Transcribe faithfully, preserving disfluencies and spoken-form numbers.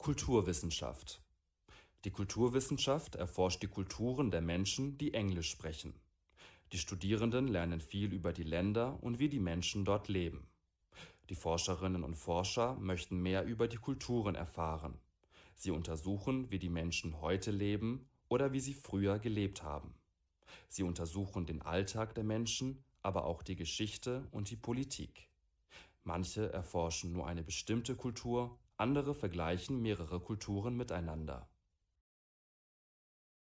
Kulturwissenschaft. Die Kulturwissenschaft erforscht die Kulturen der Menschen, die Englisch sprechen. Die Studierenden lernen viel über die Länder und wie die Menschen dort leben. Die Forscherinnen und Forscher möchten mehr über die Kulturen erfahren. Sie untersuchen, wie die Menschen heute leben oder wie sie früher gelebt haben. Sie untersuchen den Alltag der Menschen, aber auch die Geschichte und die Politik. Manche erforschen nur eine bestimmte Kultur, andere vergleichen mehrere Kulturen miteinander.